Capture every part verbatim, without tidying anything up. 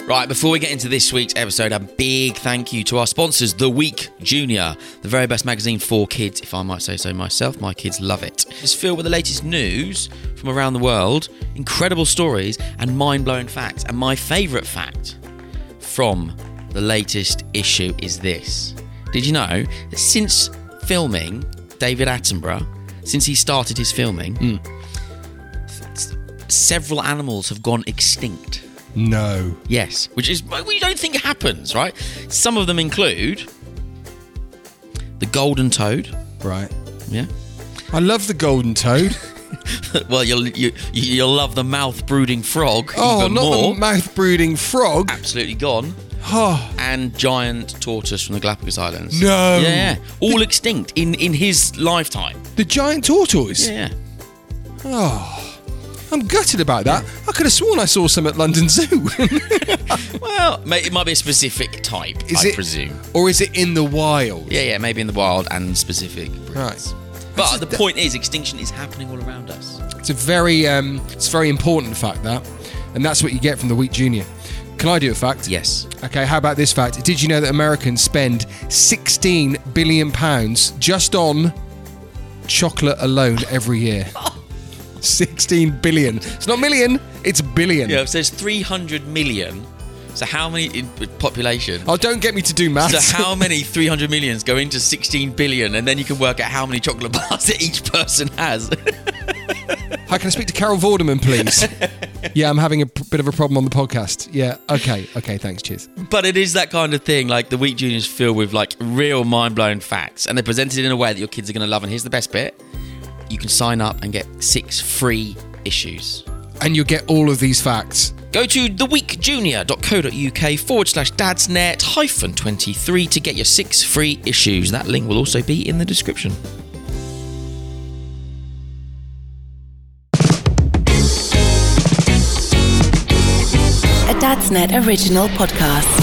Right, before we get into this week's episode, a big thank you to our sponsors, The Week Junior, the very best magazine for kids, if I might say so myself. My kids love it. It's filled with the latest news from around the world, incredible stories, and mind-blowing facts. And my favourite fact from the latest issue is this. Did you know that since filming David Attenborough, since he started his filming, mm. several animals have gone extinct? No. Yes, which is, we don't think happens, right? Some of them include the golden toad. Right. Yeah. I love the golden toad. Well, you'll you, you'll love the mouth-brooding frog oh, even not more. the mouth-brooding frog. Absolutely gone. Oh. And giant tortoise from the Galapagos Islands. No. Yeah, all the, extinct in, in his lifetime. The giant tortoise? Yeah. Oh. I'm gutted about that. I could have sworn I saw some at London Zoo. Well, it might be a specific type, is I it, presume. Or is it in the wild? Yeah, yeah, maybe in the wild and specific breeds. Right. But That's the a, point is, extinction is happening all around us. It's a very, um, it's a very important fact, that. And that's what you get from the Week Junior. Can I do a fact? Yes. Okay, how about this fact? Did you know that Americans spend sixteen billion pounds just on chocolate alone every year? sixteen billion. It's not million, it's billion. Yeah, it says three hundred million. So how many in population? Oh, don't get me to do maths. So how many three hundred millions go into sixteen billion, and then you can work out how many chocolate bars that each person has. Hi, can I speak to Carol Vorderman, please? Yeah, I'm having a p- bit of a problem on the podcast. Yeah, okay, okay, thanks, cheers. But it is that kind of thing. Like, the Week Junior is filled with like real mind-blowing facts, and they're presented in a way that your kids are going to love. And here's the best bit. You can sign up and get six free issues. And you'll get all of these facts. Go to theweekjunior.co.uk forward slash dadsnet hyphen 23 to get your six free issues. That link will also be in the description. A Dadsnet original podcast.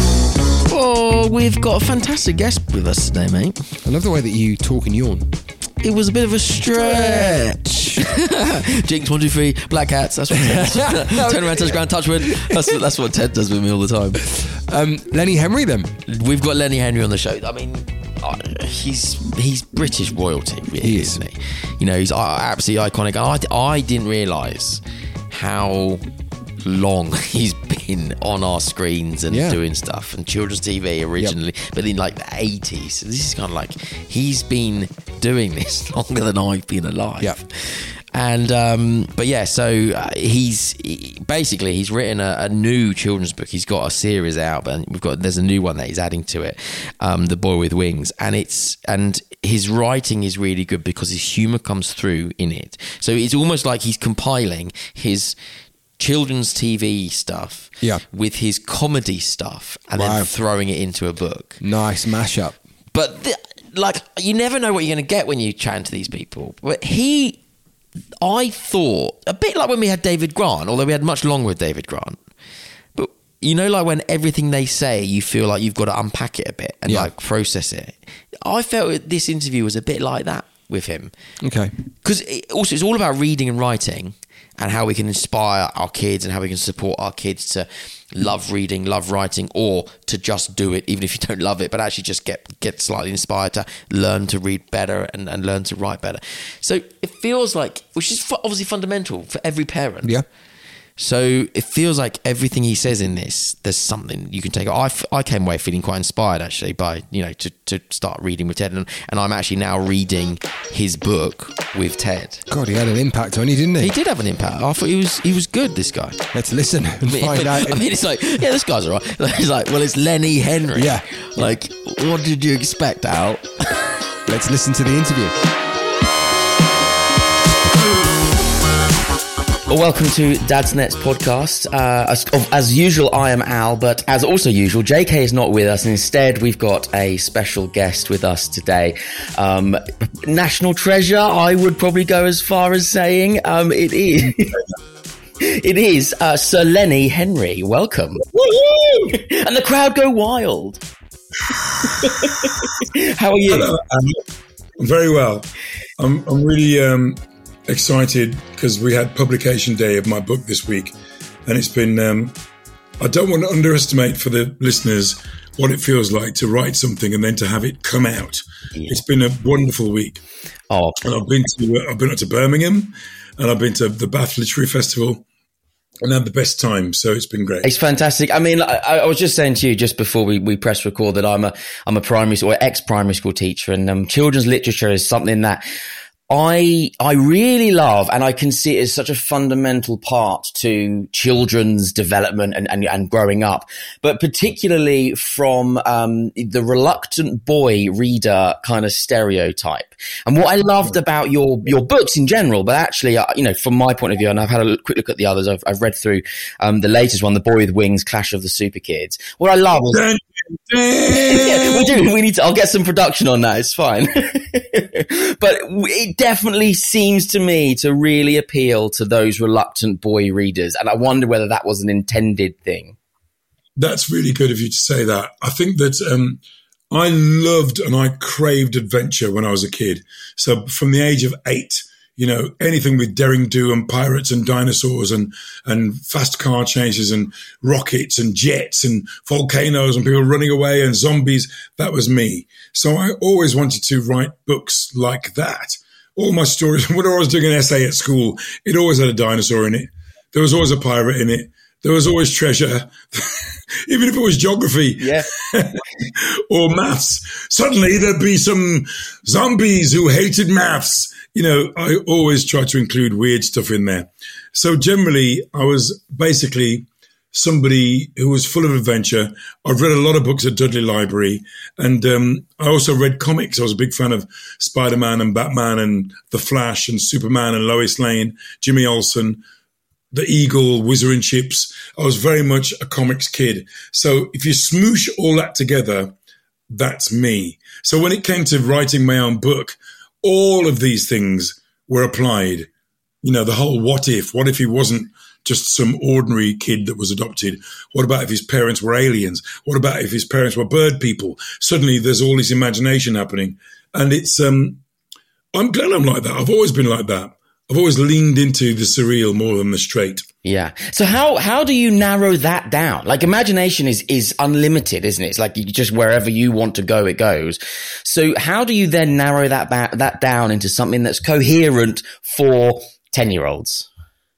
Oh, we've got a fantastic guest with us today, mate. I love the way that you talk and yawn. It was a bit of a stretch. Jinx, one, two, three, black cats. That's what Ted does. Turn around, touch ground, touch wood. That's, that's what Ted does with me all the time. Um, Lenny Henry, then. We've got Lenny Henry on the show. I mean, uh, he's he's British royalty, really, he is. isn't he? You know, he's uh, absolutely iconic. I, I didn't realise how long he's been on our screens and yeah. doing stuff, and children's T V originally, yep. but in like the eighties. So this is kind of like, he's been doing this longer than I've been alive. Yep. And um, but yeah, so uh, he's he, basically he's written a, a new children's book. He's got a series out, and we've got there's a new one that he's adding to it, um, The Boy with Wings, and it's and his writing is really good because his humour comes through in it. So it's almost like he's compiling his children's T V stuff yeah. with his comedy stuff and wow. then throwing it into a book. Nice mashup. But the, like, you never know what you're going to get when you chat to these people. But he, I thought, a bit like when we had David Grant, although we had much longer with David Grant. But you know, like when everything they say, you feel like you've got to unpack it a bit and yeah. like process it. I felt this interview was a bit like that with him. Okay. Because it, also it's all about reading and writing, and how we can inspire our kids and how we can support our kids to love reading, love writing, or to just do it, even if you don't love it, but actually just get get slightly inspired to learn to read better and, and learn to write better. So it feels like, which is obviously fundamental for every parent. Yeah. So it feels like everything he says in this, there's something you can take. I, I came away feeling quite inspired, actually, by, you know, to, to start reading with Ted. And, and I'm actually now reading his book with Ted. God, he had an impact on you, didn't he? He did have an impact. I thought he was he was good, this guy. Let's listen and I mean, find out. I mean, it's like, yeah, this guy's all right. He's like, well, it's Lenny Henry. Yeah. Like, what did you expect, Al? Let's listen to the interview. Well, welcome to Dadsnet's podcast. Uh, as, as usual, I am Al, but as also usual, J K is not with us. And instead, we've got a special guest with us today. Um, national treasure, I would probably go as far as saying. Um, it is. It is uh, Sir Lenny Henry. Welcome. Woo-hoo! And the crowd go wild. How are you? Hello, I'm very well. I'm, I'm really um, excited because we had publication day of my book this week, and it's been um, I don't want to underestimate for the listeners what it feels like to write something and then to have it come out. Yeah. It's been a wonderful week. Oh, and I've been to I've been up to Birmingham, and I've been to the Bath Literary Festival, and had the best time. So it's been great. It's fantastic. I mean, I, I was just saying to you just before we, we press record that I'm a I'm a primary or ex primary school teacher, and um, children's literature is something that I I really love, and I can see it as such a fundamental part to children's development and, and, and growing up, but particularly from um, the reluctant boy reader kind of stereotype. And what I loved about your your books in general, but actually, uh, you know, from my point of view, and I've had a quick look at the others, I've, I've read through um, the latest one, The Boy with Wings, Clash of the Super Kids. What I love is... yeah, we do. We need to. I'll get some production on that. It's fine. But it definitely seems to me to really appeal to those reluctant boy readers, and I wonder whether that was an intended thing. That's really good of you to say that. I think that um, I loved and I craved adventure when I was a kid. So from the age of eight, you know, anything with daring do and pirates and dinosaurs and, and fast car chases and rockets and jets and volcanoes and people running away and zombies, that was me. So I always wanted to write books like that. All my stories, when I was doing an essay at school, it always had a dinosaur in it. There was always a pirate in it. There was always treasure, even if it was geography yeah. or maths. Suddenly there'd be some zombies who hated maths. You know, I always try to include weird stuff in there. So generally, I was basically somebody who was full of adventure. I've read a lot of books at Dudley Library, and um, I also read comics. I was a big fan of Spider-Man and Batman and The Flash and Superman and Lois Lane, Jimmy Olsen, The Eagle, Whizzer and Chips. I was very much a comics kid. So if you smoosh all that together, that's me. So when it came to writing my own book, all of these things were applied. You know, the whole what if, what if he wasn't just some ordinary kid that was adopted? What about if his parents were aliens? What about if his parents were bird people? Suddenly there's all this imagination happening. And it's, um, I'm glad I'm like that. I've always been like that. I've always leaned into the surreal more than the straight. Yeah. So how, how do you narrow that down? Like imagination is, is unlimited, isn't it? It's like you just wherever you want to go, it goes. So how do you then narrow that ba- that down into something that's coherent for ten year olds?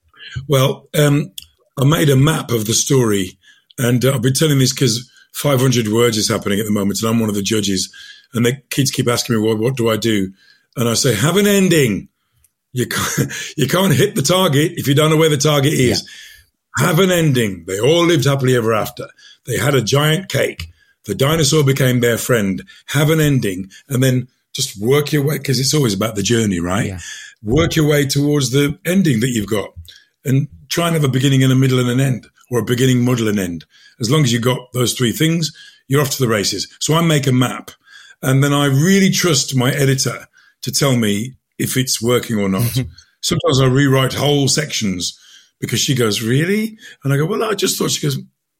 Well, um, I made a map of the story, and uh, I've been telling these kids five hundred words is happening at the moment, and I'm one of the judges, and the kids keep asking me, well, what do I do? And I say, have an ending. You can't, you can't hit the target if you don't know where the target is. Yeah. Have an ending. They all lived happily ever after. They had a giant cake. The dinosaur became their friend. Have an ending, and then just work your way, because it's always about the journey, right? Yeah. Work your way towards the ending that you've got, and try and have a beginning and a middle and an end, or a beginning, middle, and end. As long as you've got those three things, you're off to the races. So I make a map, and then I really trust my editor to tell me if it's working or not. Sometimes I rewrite whole sections because she goes, really? And I go, well, I just thought. She goes,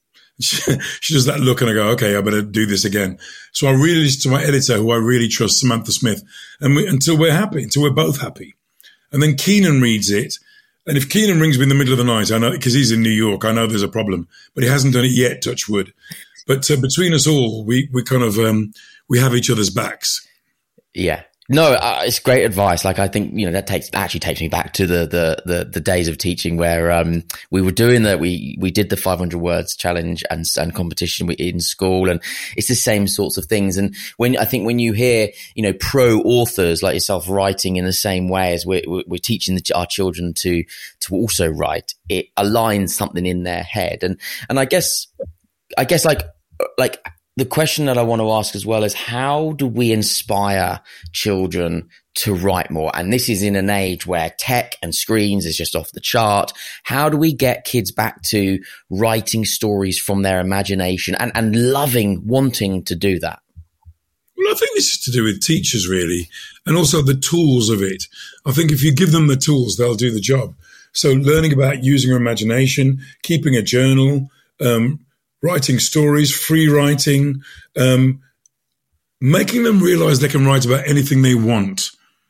she, she does that look, and I go, okay, I better do this again. So I really listen to my editor, who I really trust, Samantha Smith, and we, until we're happy, until we're both happy. And then Keenan reads it. And if Keenan rings me in the middle of the night, I know, because he's in New York, I know there's a problem, but he hasn't done it yet, touch wood. But uh, between us all, we, we kind of, um, we have each other's backs. Yeah. No, uh, it's great advice. Like, I think, you know, that takes, actually takes me back to the, the, the, the days of teaching where, um, we were doing that. We, we did the five hundred words challenge and, and competition in school. And it's the same sorts of things. And when, I think when you hear, you know, pro authors like yourself writing in the same way as we're, we're teaching the, our children to, to also write, it aligns something in their head. And, and I guess, I guess like, like, the question that I want to ask as well is, how do we inspire children to write more? And this is in an age where tech and screens is just off the chart. How do we get kids back to writing stories from their imagination and, and loving, wanting to do that? Well, I think this is to do with teachers, really, and also the tools of it. I think if you give them the tools, they'll do the job. So learning about using your imagination, keeping a journal, um, writing stories, free writing, um, making them realize they can write about anything they want.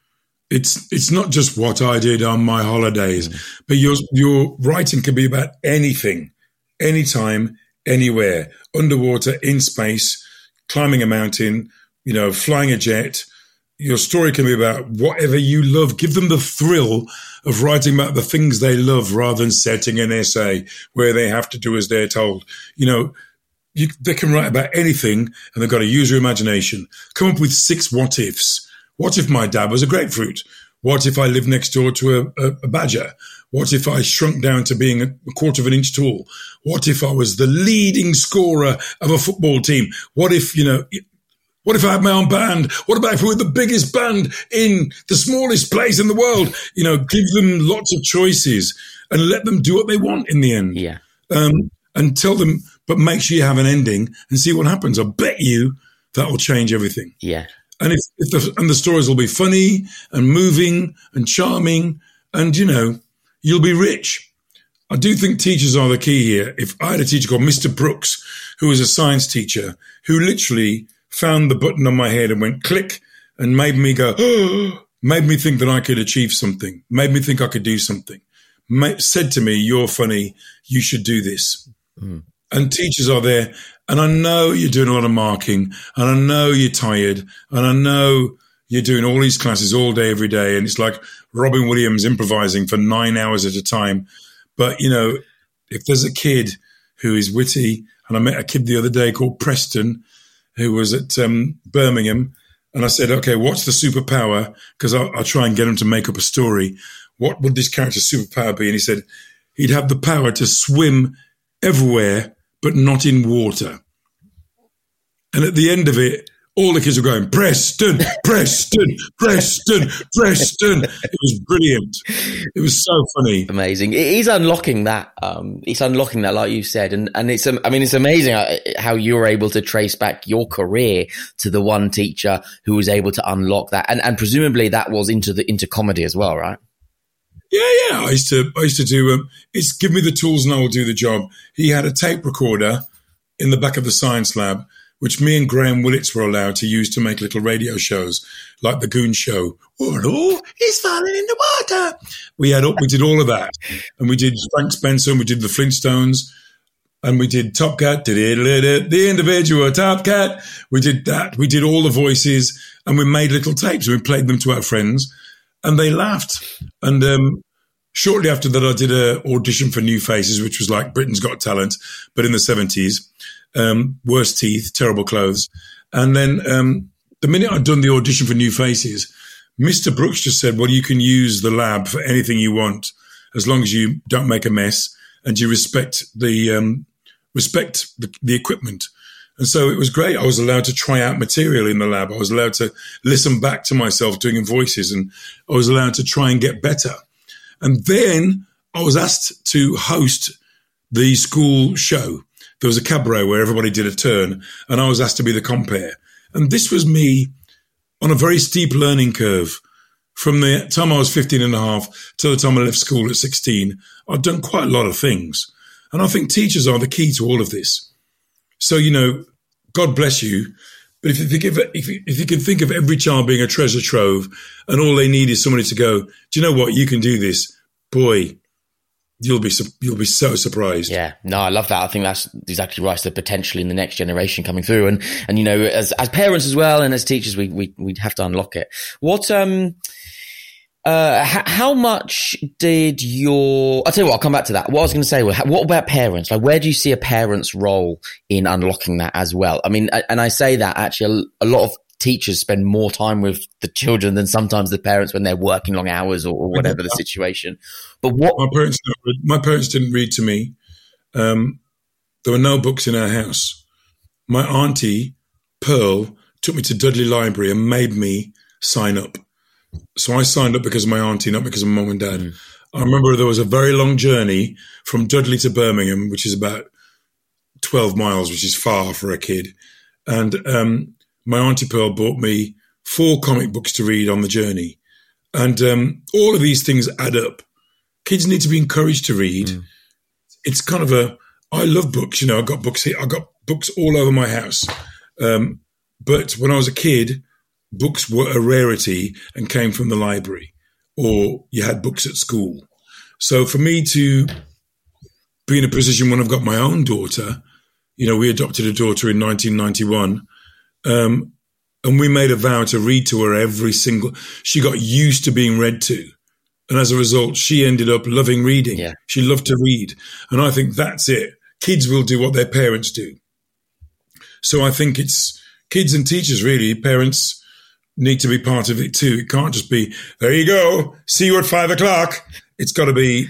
It's it's not just what I did on my holidays, but your your writing can be about anything, anytime, anywhere, underwater, in space, climbing a mountain, you know, flying a jet. Your story can be about whatever you love. Give them the thrill of writing about the things they love rather than setting an essay where they have to do as they're told. You know, you, they can write about anything and they've got to use your imagination. Come up with six what ifs. What if my dad was a grapefruit? What if I lived next door to a, a, a badger? What if I shrunk down to being a quarter of an inch tall? What if I was the leading scorer of a football team? What if, you know, what if I had my own band? What about if we were the biggest band in the smallest place in the world? You know, give them lots of choices and let them do what they want in the end. Yeah. Um, and tell them, but make sure you have an ending and see what happens. I bet you that will change everything. Yeah. And if, if the, and the stories will be funny and moving and charming and, you know, you'll be rich. I do think teachers are the key here. If I had a teacher called Mister Brooks, who was a science teacher, who literally found the button on my head and went click and made me go, oh, made me think that I could achieve something, made me think I could do something, made, said to me, you're funny, you should do this. Mm. And teachers are there. And I know you're doing a lot of marking and I know you're tired and I know you're doing all these classes all day, every day. And it's like Robin Williams improvising for nine hours at a time. But, you know, if there's a kid who is witty, and I met a kid the other day called Preston, who was at um, Birmingham, and I said, okay, what's the superpower? Because I'll, I'll try and get him to make up a story. What would this character's superpower be? And he said he'd have the power to swim everywhere, but not in water. And at the end of it, all the kids were going, Preston, Preston, Preston, Preston. It was brilliant. It was so funny. Amazing. He's unlocking that. Um, he's unlocking that, like you said. And, and it's, I mean, it's amazing how you were able to trace back your career to the one teacher who was able to unlock that. And, and presumably that was into the, into comedy as well, right? Yeah, yeah. I used to, I used to do, um, it's give me the tools and I will do the job. He had a tape recorder in the back of the science lab, which me and Graham Willits were allowed to use to make little radio shows, like the Goon Show. Oh, no, he's falling in the water. We had, we did all of that, and we did Frank Spencer, and we did the Flintstones, and we did Top Cat, the individual Top Cat. We did that. We did all the voices, and we made little tapes, and we played them to our friends, and they laughed. And um, shortly after that, I did an audition for New Faces, which was like Britain's Got Talent, but in the seventies. Um, worse teeth, terrible clothes. And then um, the minute I'd done the audition for New Faces, Mister Brooks just said, well, you can use the lab for anything you want as long as you don't make a mess and you respect the um, respect the, the equipment. And so it was great. I was allowed to try out material in the lab. I was allowed to listen back to myself doing voices, and I was allowed to try and get better. And then I was asked to host the school show. There was a cabaret where everybody did a turn, and I was asked to be the compere. And this was me on a very steep learning curve. From the time I was fifteen and a half to the time I left school at sixteen, I'd done quite a lot of things. And I think teachers are the key to all of this. So, you know, God bless you. But if you, think of, if, you, if you can think of every child being a treasure trove and all they need is somebody to go, do you know what, you can do this, boy, You'll be you'll be so surprised. Yeah, no, I love that. I think that's exactly right. The potential in the next generation coming through, and and you know, as as parents as well, and as teachers, we we we have to unlock it. What um, uh, h- how much did your? I'll tell you what. I'll come back to that. What I was going to say was, what about parents? Like, where do you see a parent's role in unlocking that as well? I mean, and I say that actually, a, a lot of teachers spend more time with the children than sometimes the parents when they're working long hours or, or whatever the situation. But what my parents my parents didn't read to me. Um, there were no books in our house. My auntie Pearl took me to Dudley Library and made me sign up. So I signed up because of my auntie, not because of mum and dad. Mm. I remember there was a very long journey from Dudley to Birmingham, which is about twelve miles, which is far for a kid. And um, my auntie Pearl bought me four comic books to read on the journey. And um, all of these things add up. Kids need to be encouraged to read. Mm. It's kind of a, I love books, you know, I've got books here. I've got books all over my house. Um, but when I was a kid, books were a rarity and came from the library, or you had books at school. So for me to be in a position when I've got my own daughter. You know, we adopted a daughter in nineteen ninety-one, um, and we made a vow to read to her every single. She got used to being read to, and as a result, she ended up loving reading. Yeah. She loved to read, and I think that's it. Kids will do what their parents do. So I think it's kids and teachers, really. Parents need to be part of it too. It can't just be, there you go, see you at five o'clock. It's got to be,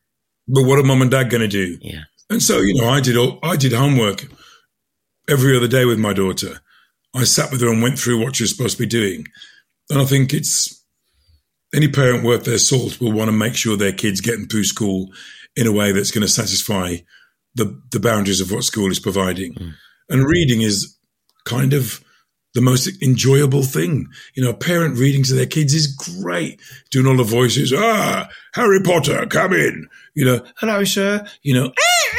but what are mum and dad going to do? Yeah. And so, you know, I did all, I did homework every other day with my daughter. I sat with her and went through what she was supposed to be doing. And I think it's, any parent worth their salt will want to make sure their kid's getting through school in a way that's going to satisfy the, the boundaries of what school is providing. Mm. And reading is kind of the most enjoyable thing. You know, a parent reading to their kids is great. Doing all the voices, ah, Harry Potter, come in. You know, hello, sir. You know,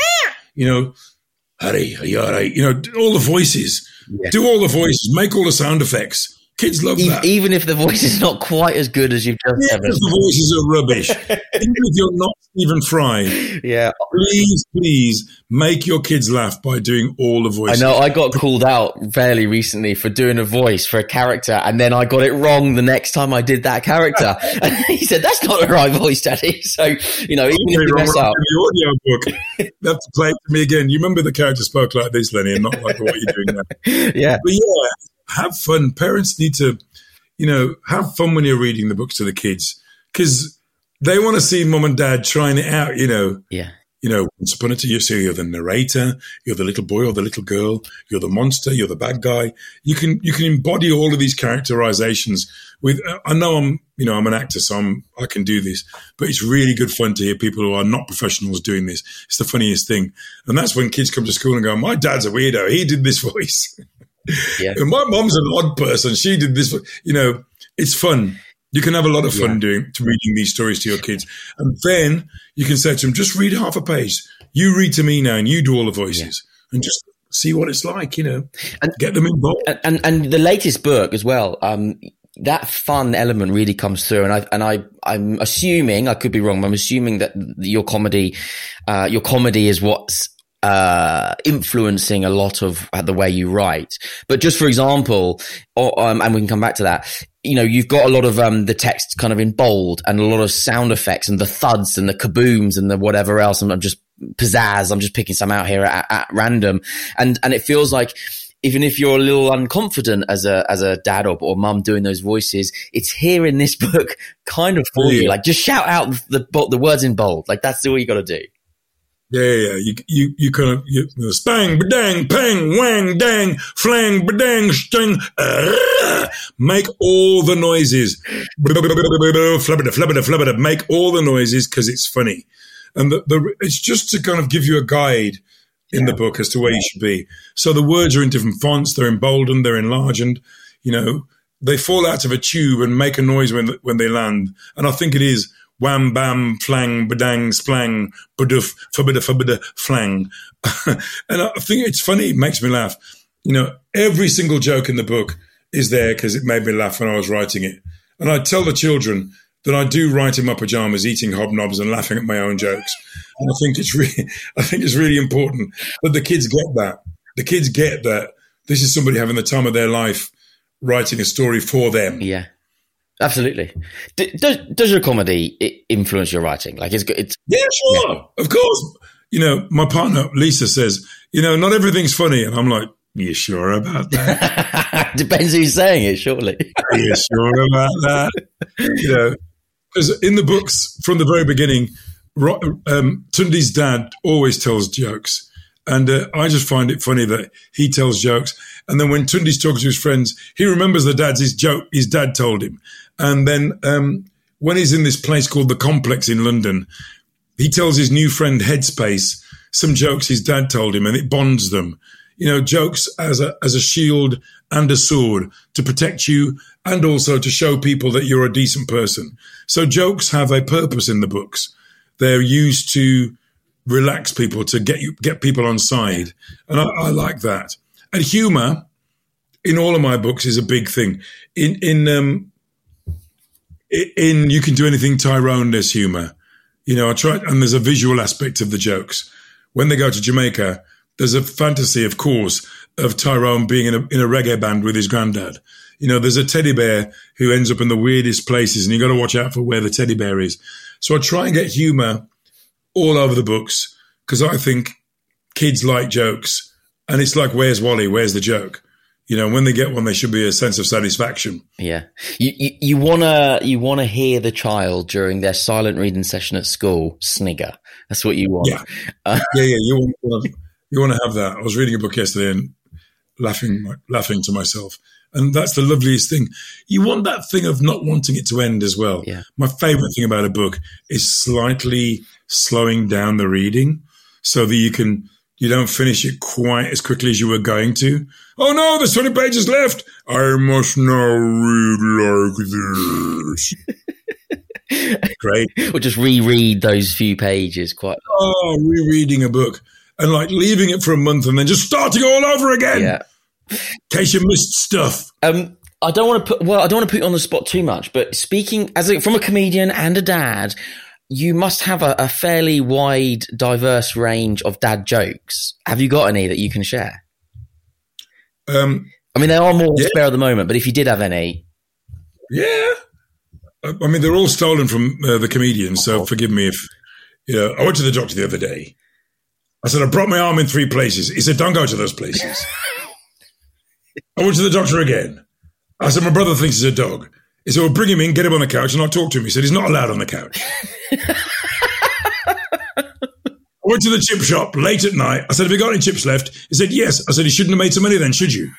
you know, Harry, are you all right? You know, all the voices. Yeah. Do all the voices. Make all the sound effects. Kids love that. Even if the voice is not quite as good as you've just said. Even if the voices are rubbish. Even if you're not Stephen Fry. Yeah. Please, please make your kids laugh by doing all the voices. I know I got called out fairly recently for doing a voice for a character, and then I got it wrong the next time I did that character. And he said, that's not the right voice, Daddy. So, you know, even if you mess up. The audio book. You have to play it for me again. You remember the character spoke like this, Lenny, and not like what you're doing now. Yeah. But yeah. Have fun. Parents need to, you know, have fun when you're reading the books to the kids, because they want to see mum and dad trying it out, you know. Yeah. You know, once upon a time, you see you're the narrator, you're the little boy or the little girl, you're the monster, you're the bad guy. You can you can embody all of these characterizations with, I know I'm, you know, I'm an actor, so I'm, I can do this, but it's really good fun to hear people who are not professionals doing this. It's the funniest thing. And that's when kids come to school and go, my dad's a weirdo. He did this voice. Yeah. And my mom's an odd person. She did this. You know, it's fun. You can have a lot of fun yeah. doing to reading these stories to your kids. And then you can say to them, just read half a page. You read to me now and you do all the voices yeah. and just see what it's like, you know, and get them involved. And, and, and the latest book as well, um, that fun element really comes through. And I, and I, I'm assuming, I could be wrong, but I'm assuming that your comedy, uh, your comedy is what's, Uh, influencing a lot of the way you write. But just for example, or, um, and we can come back to that, you know, you've got a lot of um, the text kind of in bold and a lot of sound effects and the thuds and the kabooms and the whatever else. And I'm just pizzazz. I'm just picking some out here at, at random. And, and it feels like even if you're a little unconfident as a, as a dad or, or mum doing those voices, it's here in this book kind of for yeah. you. Like just shout out the, the words in bold. Like that's all you got to do. Yeah, yeah, yeah. You, you, you kind of, you, you know, spang, badang, pang, wang, dang, flang, badang, sting, uh, make all the noises. Flubbida, flubbida, flubbida. Make all the noises because it's funny. And the, the, it's just to kind of give you a guide in yeah. the book as to where you should be. So the words are in different fonts. They're emboldened. They're enlarged. You know, they fall out of a tube and make a noise when, when they land. And I think it is wham, bam, flang, badang, splang, badoof, fabida, fabida, flang. And I think it's funny. It makes me laugh. You know, every single joke in the book is there because it made me laugh when I was writing it. And I tell the children that I do write in my pajamas, eating hobnobs and laughing at my own jokes. And I think it's really, I think it's really important that the kids get that. The kids get that this is somebody having the time of their life writing a story for them. Yeah. Absolutely. D- does does your comedy influence your writing? Like it's it's yeah, sure, yeah. Of course. You know, my partner Lisa says, you know, not everything's funny, and I'm like, you sure about that? Depends who's saying it, surely. Are you sure about that? You know, because in the books from the very beginning, um, Tundi's dad always tells jokes. And uh, I just find it funny that he tells jokes. And then when Tundi's talking to his friends, he remembers the dad's his joke his dad told him. And then um, when he's in this place called The Complex in London, he tells his new friend Headspace some jokes his dad told him, and it bonds them. You know, jokes as a as a shield and a sword to protect you and also to show people that you're a decent person. So jokes have a purpose in the books. They're used to relax people, to get you get people on side. And I, I like that. And humor in all of my books is a big thing. In in um in You Can Do Anything, Tyrone, there's humor. You know, I try, and there's a visual aspect of the jokes. when they go to Jamaica, there's a fantasy, of course, of Tyrone being in a, in a reggae band with his granddad. You know, there's a teddy bear who ends up in the weirdest places, and you've got to watch out for where the teddy bear is. So I try and get humour all over the books because I think kids like jokes. And it's like, where's Wally? Where's the joke? You know, when they get one, there should be a sense of satisfaction. Yeah. You, you, you want to you wanna hear the child during their silent reading session at school snigger. That's what you want. Yeah, uh, yeah, yeah. You want, you want to have that. I was reading a book yesterday and laughing, laughing to myself. And that's the loveliest thing. You want that thing of not wanting it to end as well. Yeah. My favourite thing about a book is slightly slowing down the reading so that you can you don't finish it quite as quickly as you were going to. Oh no, there's twenty pages left. I must now read like this. Great. Or just reread those few pages quite. Oh, rereading a book and like leaving it for a month and then just starting all over again. Yeah. In case you missed stuff. Um, I don't want to put, well, I don't want to put you on the spot too much, but speaking as a, from a comedian and a dad, you must have a, a fairly wide, diverse range of dad jokes. Have you got any that you can share? Um, I mean, there are more yeah. spare at the moment, but if you did have any. Yeah. I mean, they're all stolen from uh, the comedians, so forgive me if, you know, I went to the doctor the other day. I said, I broke my arm in three places. He said, don't go to those places. I went to the doctor again. I said, my brother thinks he's a dog. He said, well, bring him in, get him on the couch, and I'll talk to him. He said, he's not allowed on the couch. I went to the chip shop late at night. I said, have you got any chips left? He said, yes. I said, you shouldn't have made so many then, should you?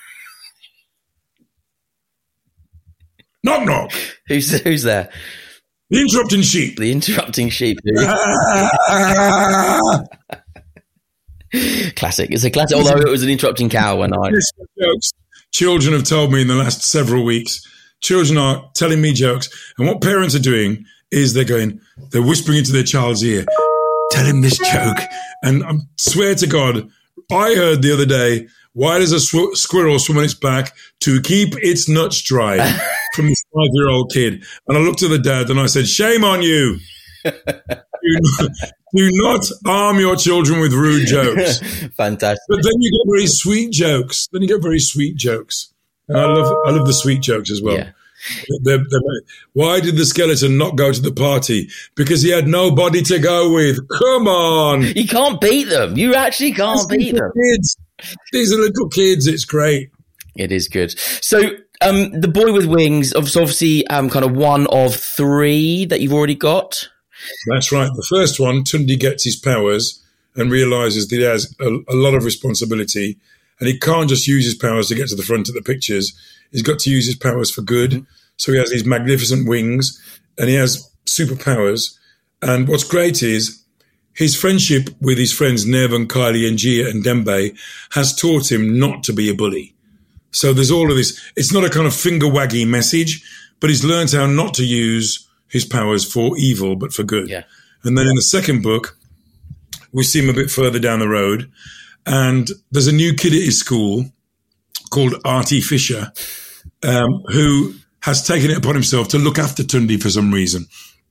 Knock, knock. Who's, who's there? The interrupting sheep. The interrupting sheep. Classic. It's a classic, although it was an interrupting cow when I... Jokes children have told me in the last several weeks. Children are telling me jokes. And what parents are doing is they're going, they're whispering into their child's ear, tell him this joke. And I swear to God, I heard the other day, why does a sw- squirrel swim on its back? To keep its nuts dry, from this five-year-old kid. And I looked at the dad and I said, shame on you. do, not, do not arm your children with rude jokes. Fantastic. But then you get very sweet jokes. Then you get very sweet jokes. And I love I love the sweet jokes as well. Yeah. They're, they're, why did the skeleton not go to the party? Because he had nobody to go with. Come on. You can't beat them. You actually can't That's beat them. Kids. These are little kids. It's great. It is good. So um, The Boy with Wings, obviously um, kind of one of three that you've already got. That's right. The first one, Tundi gets his powers and realises that he has a, a lot of responsibility and he can't just use his powers to get to the front of the pictures. He's got to use his powers for good. Mm-hmm. So he has these magnificent wings and he has superpowers. And what's great is his friendship with his friends Nev and Kylie and Gia and Dembe has taught him not to be a bully. So there's all of this. It's not a kind of finger-waggy message, but he's learned how not to use his powers for evil, but for good. Yeah. And then in the second book, we see him a bit further down the road, and there's a new kid at his school called Artie Fisher, um, who has taken it upon himself to look after Tundi for some reason.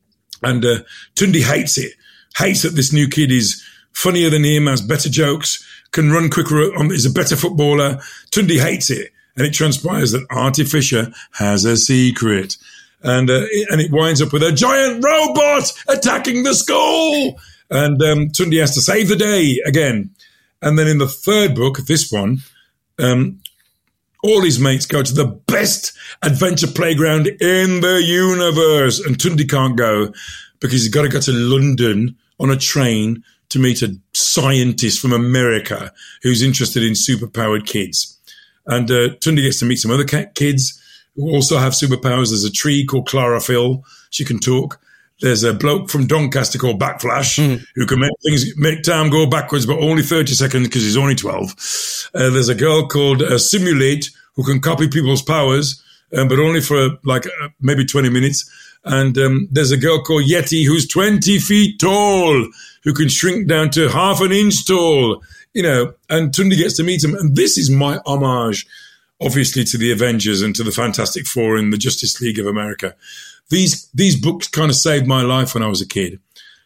And uh, Tundi hates it, hates that this new kid is funnier than him, has better jokes, can run quicker, is a better footballer. Tundi hates it. And it transpires that Artie Fisher has a secret. And uh, it, and it winds up with a giant robot attacking the school. And um, Tundi has to save the day again. And then in the third book, this one, um, all his mates go to the best adventure playground in the universe. And Tundi can't go because he's got to go to London on a train to meet a scientist from America who's interested in superpowered kids. And uh, Tundi gets to meet some other kids who also have superpowers. There's a tree called Chlorophyll. She can talk. There's a bloke from Doncaster called Backflash mm. who can make things, make time go backwards, but only thirty seconds because he's only twelve. Uh, there's a girl called uh, Simulate who can copy people's powers, um, but only for like uh, maybe twenty minutes. And um, there's a girl called Yeti who's twenty feet tall, who can shrink down to half an inch tall, you know, and Tundi gets to meet him. And this is my homage, obviously, to the Avengers and to the Fantastic Four and the Justice League of America. These these books kind of saved my life when I was a kid.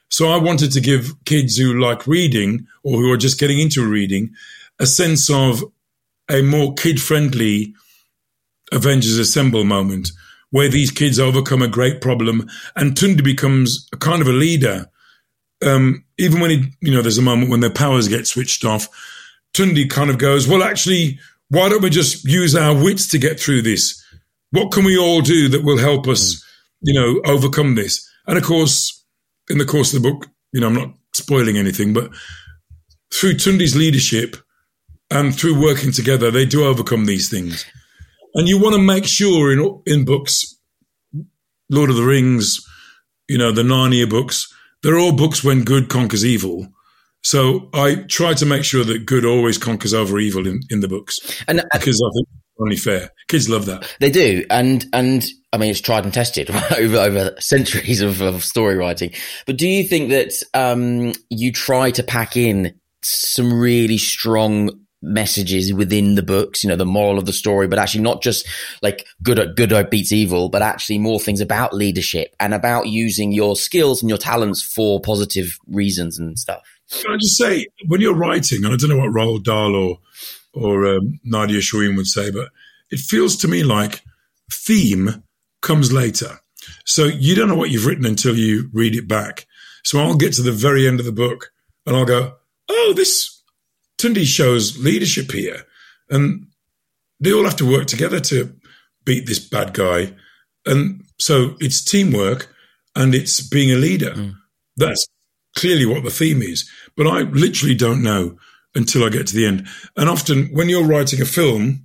So I wanted to give kids who like reading or who are just getting into reading a sense of a more kid-friendly Avengers Assemble moment where these kids overcome a great problem and Tundi becomes a kind of a leader. Um, even when, he, you know, there's a moment when their powers get switched off, Tundi kind of goes, well, actually, why don't we just use our wits to get through this? What can we all do that will help us, you know, overcome this? And of course, in the course of the book, you know, I'm not spoiling anything, but through Tundi's leadership and through working together, they do overcome these things. And you want to make sure in in books, Lord of the Rings, you know, the Narnia books, they're all books when good conquers evil. So I try to make sure that good always conquers over evil in, in the books. And, because I think it's only fair. Kids love that. They do. And, and I mean, it's tried and tested over, over centuries of, of story writing. But do you think that um, you try to pack in some really strong messages within the books, you know, the moral of the story, but actually not just like good good beats evil, but actually more things about leadership and about using your skills and your talents for positive reasons and stuff? Can I just say, when you're writing, and I don't know what Roald Dahl or or um, Nadia Shaween would say, but it feels to me like theme comes later. So you don't know what you've written until you read it back. So I'll get to the very end of the book and I'll go, oh, this Tundi shows leadership here. And they all have to work together to beat this bad guy. And so it's teamwork and it's being a leader. Mm. That's clearly what the theme is. But I literally don't know until I get to the end. And often when you're writing a film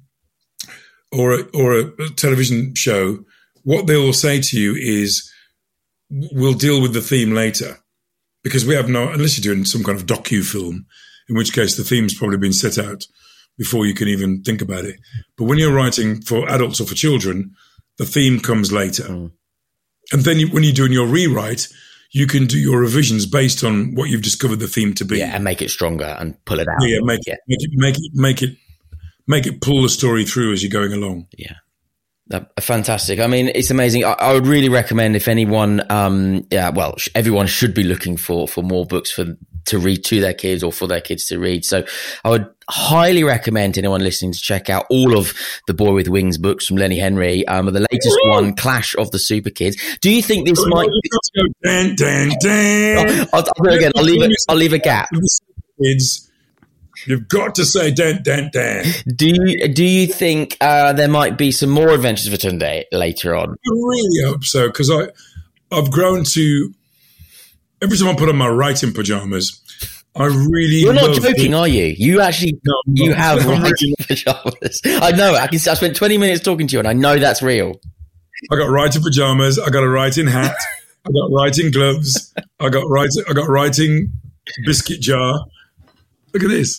or a, or a television show, what they'll say to you is, we'll deal with the theme later. Because we have no, unless you're doing some kind of docu-film, in which case the theme's probably been set out before you can even think about it. But when you're writing for adults or for children, the theme comes later. Mm. And then you, when you're doing your rewrite, you can do your revisions based on what you've discovered the theme to be. Yeah, and make it stronger and pull it out. Yeah, make, yeah. It, make it, make it, make it, make it pull the story through as you're going along. Yeah. Uh, fantastic. I mean, it's amazing. I, I would really recommend if anyone, um, yeah, well, sh- everyone should be looking for, for more books for, to read to their kids or for their kids to read. So I would highly recommend anyone listening to check out all of the Boy with Wings books from Lenny Henry. Um, the latest Woo! one, Clash of the Super Kids. Do you think this oh, might be... Dan, dan, dan. I'll, I'll do it again. I'll leave it. I'll leave a gap. Kids. You've got to say Dan, Dan, Dan. Do you, do you think uh, there might be some more adventures for Tunde later on? I really hope so, because I, I've grown to, every time I put on my writing pajamas, I really You're not love joking, the, are you? You actually, no, you not. have I'm writing really, pajamas. I know, I, can, I spent twenty minutes talking to you and I know that's real. I got writing pajamas, I got a writing hat, I got writing gloves, I got writing, I got writing biscuit jar. Look at this.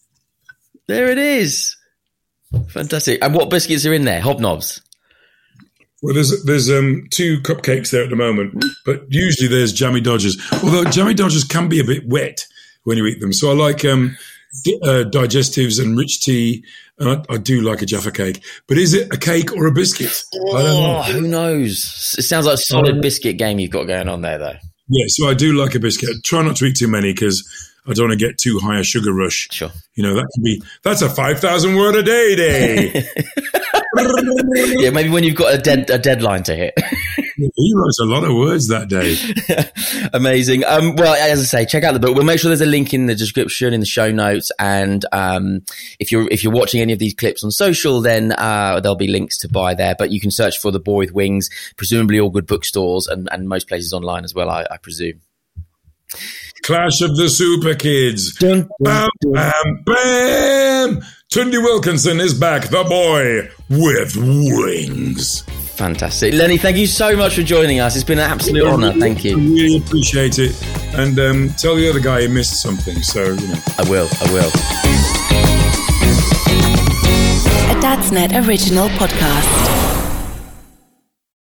There it is. Fantastic. And what biscuits are in there? Hobnobs? Well, there's there's um, two cupcakes there at the moment, but usually there's Jammy Dodgers. Although Jammy Dodgers can be a bit wet when you eat them. So I like um, di- uh, digestives and rich tea, and I, I do like a Jaffa cake. But is it a cake or a biscuit? Oh, I don't know. Who knows? It sounds like a solid um, biscuit game you've got going on there, though. Yeah, so I do like a biscuit. Try not to eat too many because I don't want to get too high a sugar rush. Sure. You know, that can be, that's a five thousand word a day day. Yeah, maybe when you've got a, dead, a deadline to hit. He wrote a lot of words that day. Amazing. Um, well, as I say, check out the book. We'll make sure there's a link in the description, in the show notes. And um, if you're if you're watching any of these clips on social, then uh, there'll be links to buy there. But you can search for The Boy with Wings, presumably all good bookstores and, and most places online as well, I, I presume. Clash of the Super Kids. Dun, dun, bam, bam, bam. Tundi Wilkinson is back, the boy with wings. Fantastic. Lenny, thank you so much for joining us. It's been an absolute honour. Thank you. I really appreciate it. And um, tell the other guy he missed something. So, you know. I will. I will. A Dadsnet original podcast.